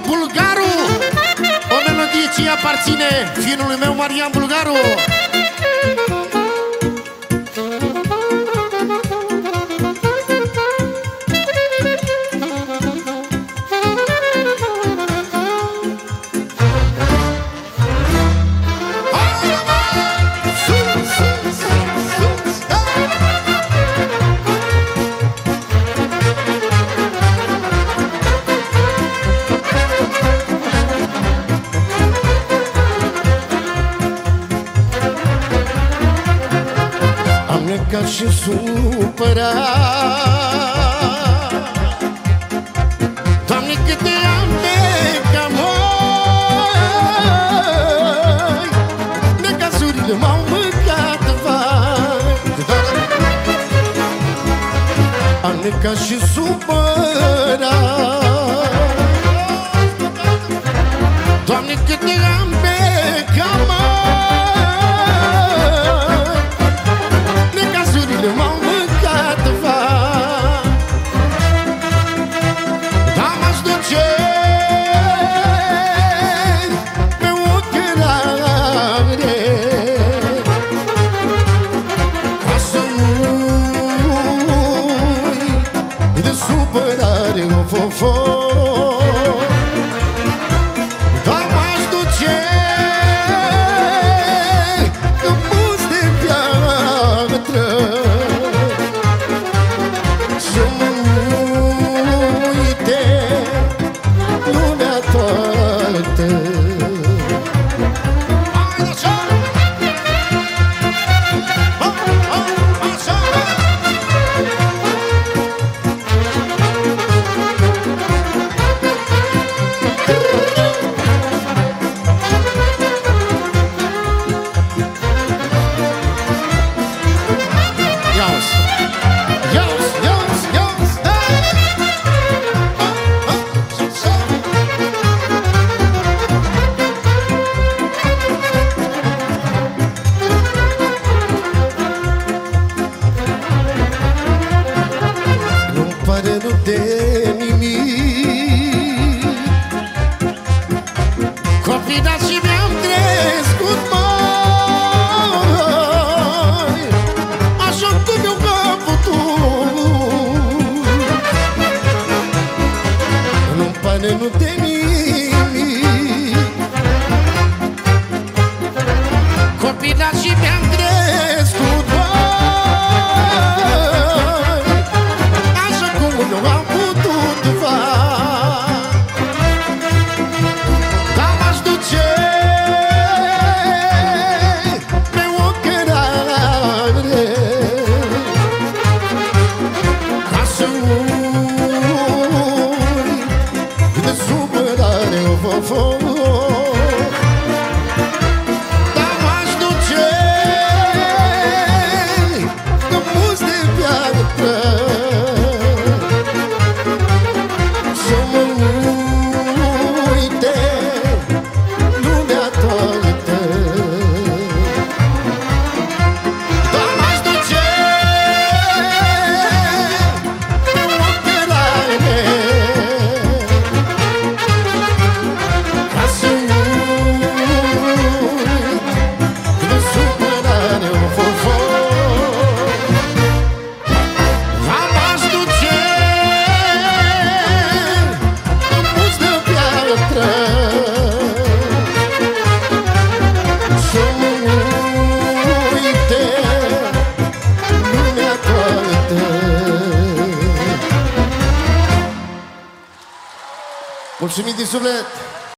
Bulgaru. O melodie ce aparține fiului meu Marian Bulgaru. Ca și supărat, Doamne, câte am necat, măi, necazurile m-au mâncat, vai. Am necat și supărat, Doamne, câte am necat, măi, m-au mâncat, va. Dar m-aș duce pe o cărare ca să nu-i de supărare, o-fo-fo. Dar m-aș duce în bus de piatră să mă uite lumea toată. Nu de nimic, copidat și mi-am crescut, mai așa cum eu am putut. Nu-mi pare nu de nimic, copidat și mi-am crescut, eu am putut, va. Dar m-aș duce pe o cărare ca să ui de supărare, o-fo-fo. Dar m-aș duce în bus de piatră să mă uite lumea toată. Dar m-aș duce pe o cărare ca să uit de supărare, o-fo-fo. M-aș duce să mă uite lumea toată. Mulțumim din suflet!